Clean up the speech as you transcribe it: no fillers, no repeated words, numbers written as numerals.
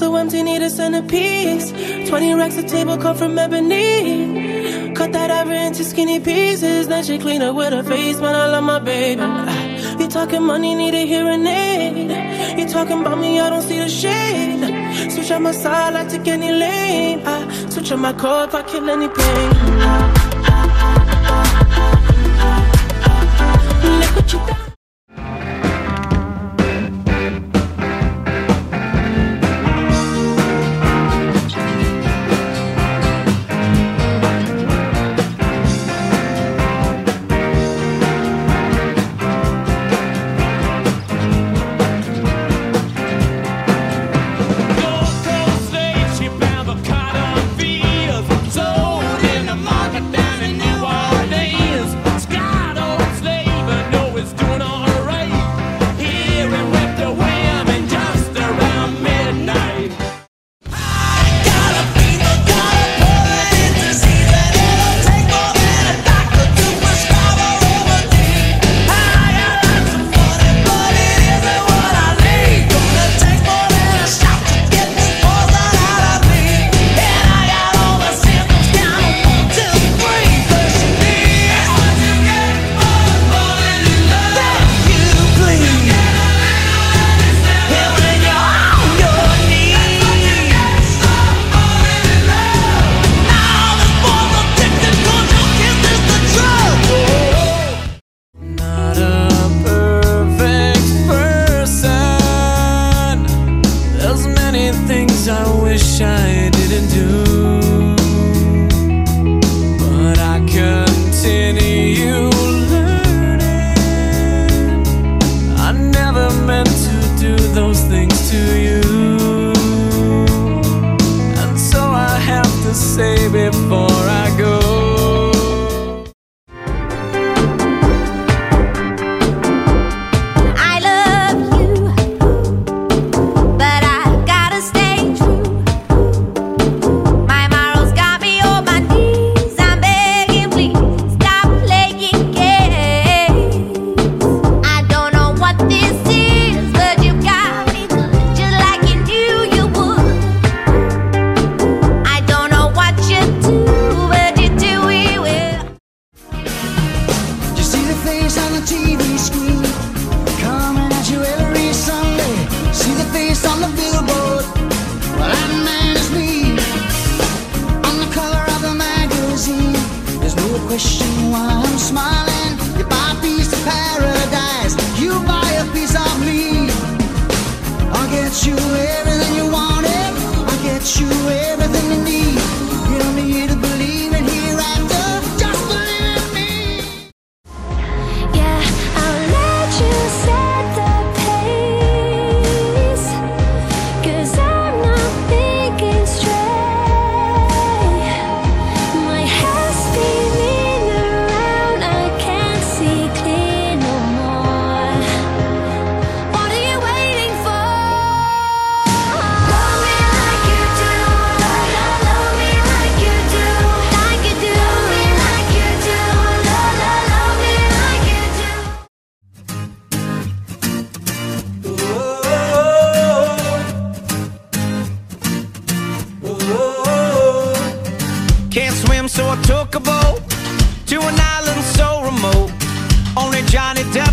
so empty, need a centerpiece. 20 racks of table come from ebony. Cut that ever into skinny pieces. Then she clean up with her face, man, I love my baby. You talking money, need a hearing aid. You talking about me, I don't see the shade. Switch out my side, I take any lane. I switch up my core if I kill any pain. Look what you done. I wish I didn't do, but I continue learning. I never meant to do those things to you, and so I have to say before I go. On the TV screen, coming at you every Sunday. See the face on the billboard, well that man is me. On the cover of the magazine, there's no question why I'm smiling. You buy a piece of paradise, you buy a piece of me. I'll get you everything you wanted, I'll get you everything you need. You don't need to believe in hereafter, just believe in me. Can't swim, so I took a boat to an island so remote. Only Johnny Depp